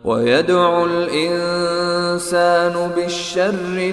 ويدعو الإنسان بالشر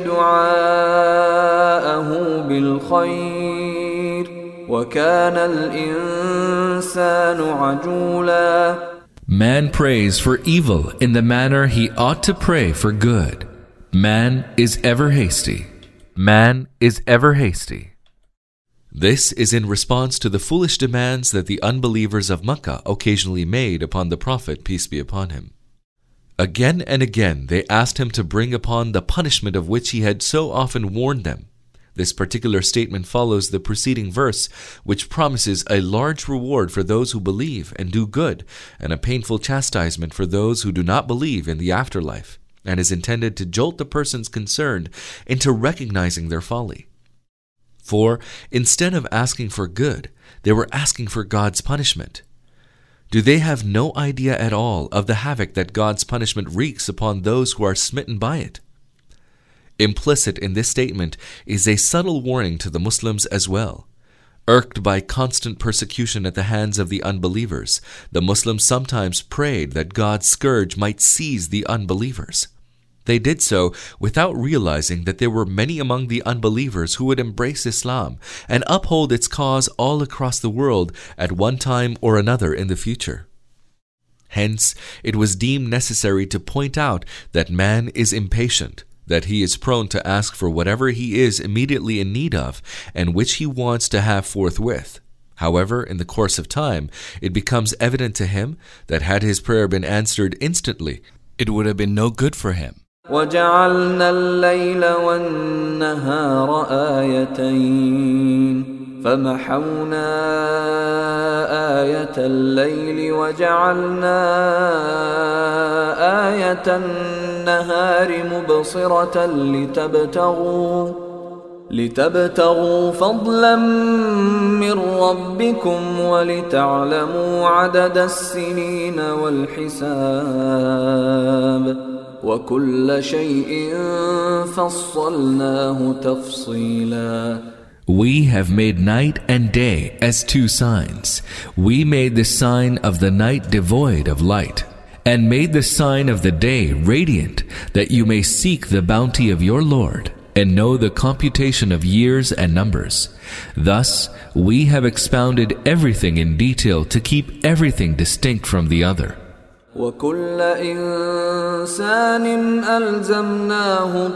دعاءه بالخير وكان الإنسان عجولا. Man prays for evil in the manner he ought to pray for good. Man is ever hasty. Man is ever hasty. This is in response to the foolish demands that the unbelievers of Makkah occasionally made upon the Prophet, peace be upon him. Again and again they asked him to bring upon the punishment of which he had so often warned them. This particular statement follows the preceding verse, which promises a large reward for those who believe and do good, and a painful chastisement for those who do not believe in the afterlife, and is intended to jolt the persons concerned into recognizing their folly. For instead of asking for good, they were asking for God's punishment. Do they have no idea at all of the havoc that God's punishment wreaks upon those who are smitten by it? Implicit in this statement is a subtle warning to the Muslims as well. Irked by constant persecution at the hands of the unbelievers, the Muslims sometimes prayed that God's scourge might seize the unbelievers. They did so without realizing that there were many among the unbelievers who would embrace Islam and uphold its cause all across the world at one time or another in the future. Hence, it was deemed necessary to point out that man is impatient, that he is prone to ask for whatever he is immediately in need of and which he wants to have forthwith. However, in the course of time, it becomes evident to him that had his prayer been answered instantly, it would have been no good for him. وَجَعَلْنَا اللَّيْلَ وَالنَّهَارَ آيَتَيْنِ فَمَحَوْنَا آيَةَ اللَّيْلِ وَجَعَلْنَا آيَةَ النَّهَارِ مُبْصِرَةً لِتَبْتَغُوا فَضْلًا مِّن رَّبِّكُمْ وَلِتَعْلَمُوا عَدَدَ السِّنِينَ وَالْحِسَابَ وَكُلَّ شَيْءٍ فَصَّلْنَاهُ تَفْصِيلًا. We have made night and day as two signs. We made the sign of the night devoid of light, and made the sign of the day radiant, that you may seek the bounty of your Lord, and know the computation of years and numbers. Thus, we have expounded everything in detail to keep everything distinct from the other. وَكُلَّ إِنسَانٍ أَلْزَمْنَاهُ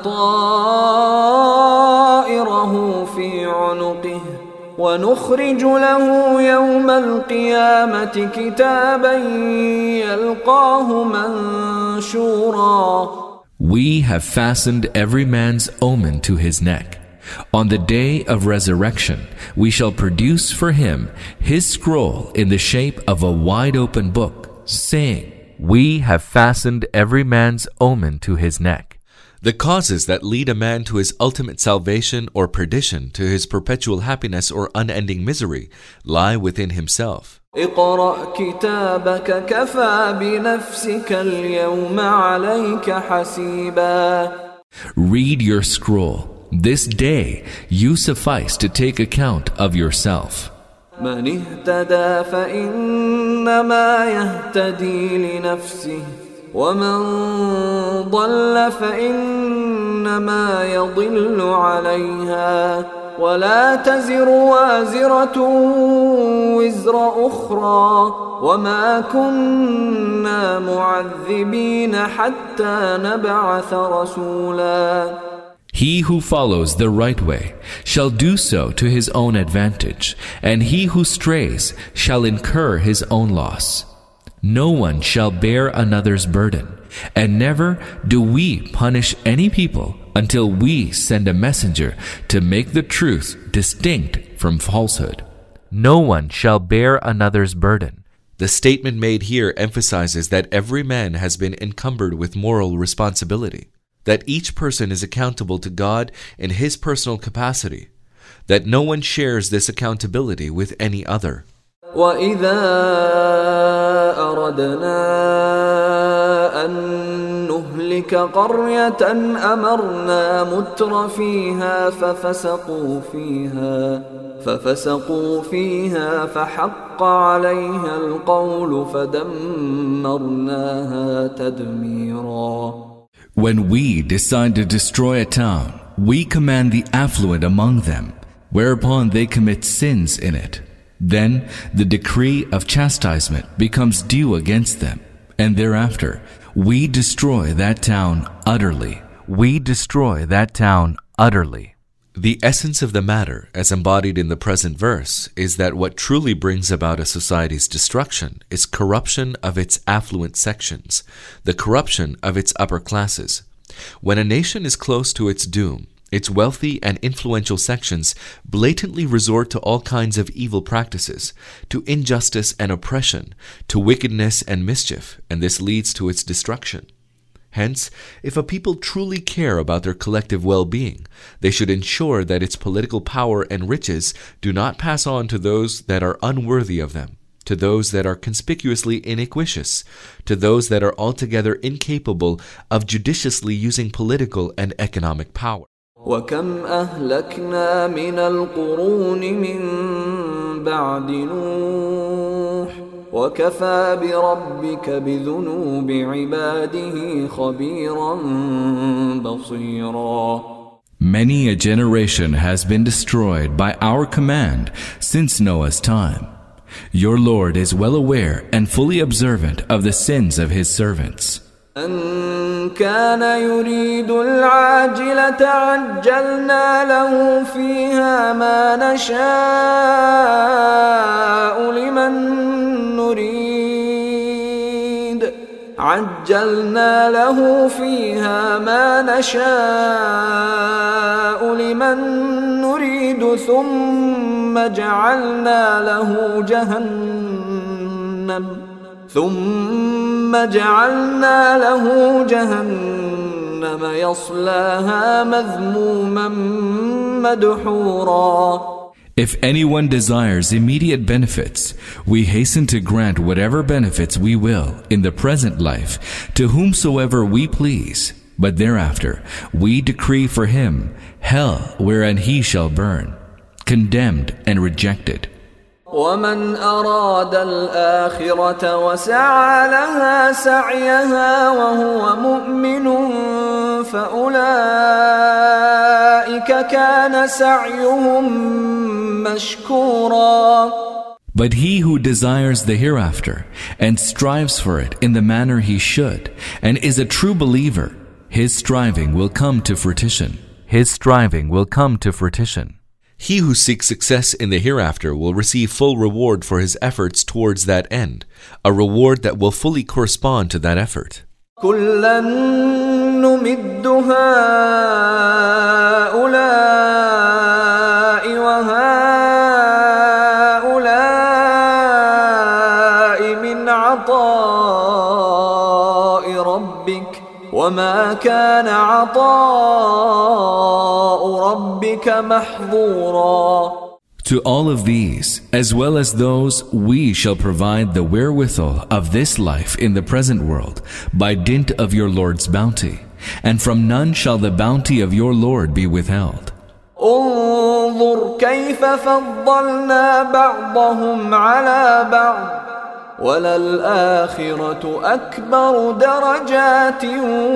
طَائِرَهُ فِي عُنُقِهِ وَنُخْرِجُ لَهُ يَوْمَ الْقِيَامَةِ كِتَابًا يَلْقَاهُ مَنشُورًا. We have fastened every man's omen to his neck. On the day of resurrection, we shall produce for him his scroll in the shape of a wide-open book, saying, We have fastened every man's omen to his neck. The causes that lead a man to his ultimate salvation or perdition, to his perpetual happiness or unending misery, lie within himself. اقرأ كتابك كفى بنفسك اليوم عليك حسيبا. Read your scroll. This day you suffice to take account of yourself. من اهتدى فإنما يهتدي لنفسه ومن ضل فإنما يضل عليها ولا تزر وازرة وزر أخرى وما كنا معذبين حتى نبعث رسولا. He who follows the right way shall do so to his own advantage, and he who strays shall incur his own loss. No one shall bear another's burden, and never do we punish any people until we send a messenger to make the truth distinct from falsehood. No one shall bear another's burden. The statement made here emphasizes that every man has been encumbered with moral responsibility, that each person is accountable to God in his personal capacity, that no one shares this accountability with any other. وَإِذَا أَرَدْنَا أَن نُّهْلِكَ نهلك قرية أمرنا متر فيها ففسقوا فيها فحق عليها القول فدمرناها تدميرا. When we decide to destroy a town, we command the affluent among them, whereupon they commit sins in it. Then the decree of chastisement becomes due against them, and thereafter we destroy that town utterly. We destroy that town utterly. The essence of the matter, as embodied in the present verse, is that what truly brings about a society's destruction is corruption of its affluent sections, the corruption of its upper classes. When a nation is close to its doom, its wealthy and influential sections blatantly resort to all kinds of evil practices, to injustice and oppression, to wickedness and mischief, and this leads to its destruction. Hence, if a people truly care about their collective well-being, they should ensure that its political power and riches do not pass on to those that are unworthy of them, to those that are conspicuously iniquitous, to those that are altogether incapable of judiciously using political and economic power. وكم أهلكنا من القرون من بعد نوح وكفى بربك بذنوب عباده خبيرا بصيرا. Many a generation has been destroyed by our command since Noah's time. Your Lord is well aware and fully observant of the sins of His servants. أن كان يريد العاجلة عجلنا له فيها ما نشاء لمن نريد ثم جعلنا له جهنم يصلاها مذموما مدحورا. If anyone desires immediate benefits, we hasten to grant whatever benefits we will in the present life to whomsoever we please, but thereafter we decree for him hell wherein he shall burn, condemned and rejected. ومن أراد الآخرة وسعى لها سعيها وهو مؤمن فأولئك كان سعيهم مشكورا. But he who desires the hereafter and strives for it in the manner he should and is a true believer, his striving will come to fruition. His striving will come to fruition. He who seeks success in the hereafter will receive full reward for his efforts towards that end, a reward that will fully correspond to that effort. كُلًّا نُمِدُّ هَؤُلَاءِ وَهَؤُلَاءِ مِنْ عَطَاءِ رَبِّكَ وَمَا كَانَ عَطَاءُ رَبِّكَ مَحْظُورًا. To all of these, as well as those, we shall provide the wherewithal of this life in the present world by dint of your Lord's bounty, and from none shall the bounty of your Lord be withheld. انظر كيف فضلنا بعضهم على بعض وللآخرة أكبر درجات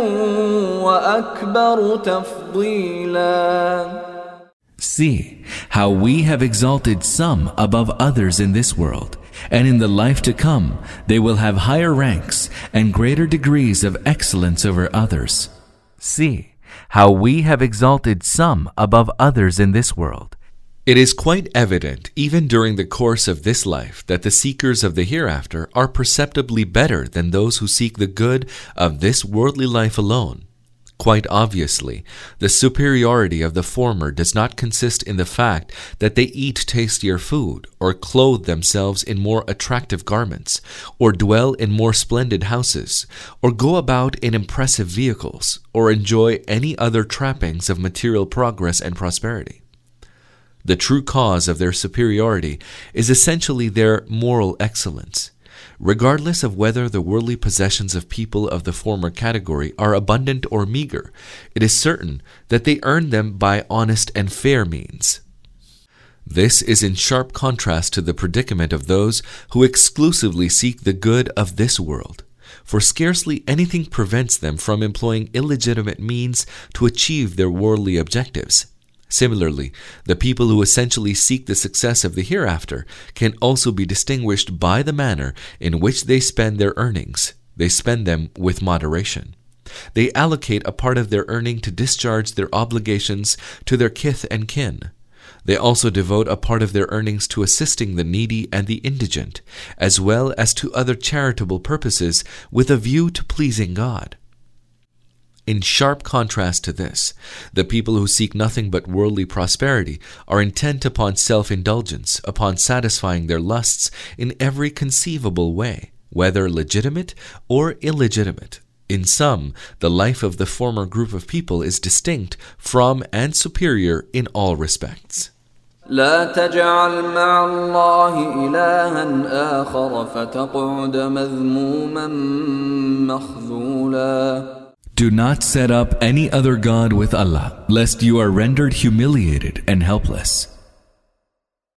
وأكبر تفضيلا. See how we have exalted some above others in this world, and in the life to come they will have higher ranks and greater degrees of excellence over others. See how we have exalted some above others in this world. It is quite evident, even during the course of this life, that the seekers of the hereafter are perceptibly better than those who seek the good of this worldly life alone. Quite obviously, the superiority of the former does not consist in the fact that they eat tastier food, or clothe themselves in more attractive garments, or dwell in more splendid houses, or go about in impressive vehicles, or enjoy any other trappings of material progress and prosperity. The true cause of their superiority is essentially their moral excellence. regardless of whether the worldly possessions of people of the former category are abundant or meager, it is certain that they earn them by honest and fair means. This is in sharp contrast to the predicament of those who exclusively seek the good of this world, for scarcely anything prevents them from employing illegitimate means to achieve their worldly objectives. Similarly, the people who essentially seek the success of the hereafter can also be distinguished by the manner in which they spend their earnings. They spend them with moderation. They allocate a part of their earning to discharge their obligations to their kith and kin. They also devote a part of their earnings to assisting the needy and the indigent, as well as to other charitable purposes with a view to pleasing God. In sharp contrast to this, the people who seek nothing but worldly prosperity are intent upon self-indulgence, upon satisfying their lusts in every conceivable way, whether legitimate or illegitimate. In sum, the life of the former group of people is distinct from and superior in all respects. لا تجعل مع الله إلها آخر فتقعد مذموما مخذولا. Do not set up any other god with Allah, lest you are rendered humiliated and helpless.